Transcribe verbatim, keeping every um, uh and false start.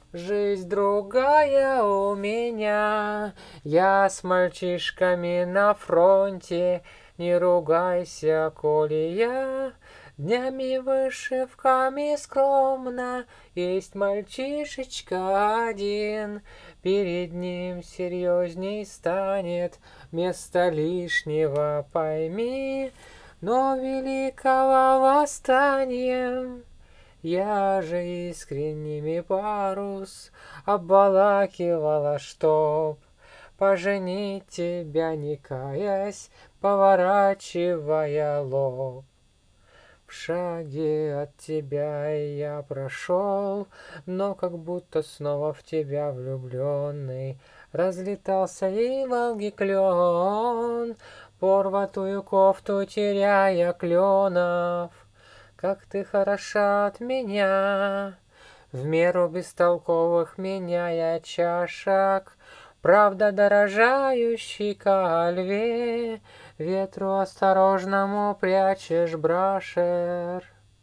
Жизнь другая у меня, я с мальчишками на фронте. Не ругайся, коли я днями вышивками скромно. Есть мальчишечка один, перед ним серьезней станет, место лишнего пойми, но великого восстанием. Я же искренними парус обволакивала, чтоб поженить тебя, не каясь, поворачивая лоб. В шаге от тебя я прошел, но как будто снова в тебя влюбленный. Разлетался и волги клен, порватую кофту теряя кленов. Как ты хороша от меня, в меру бестолковых меняя чашек, правда дорожающий ко льве, ветру осторожному прячешь брашер.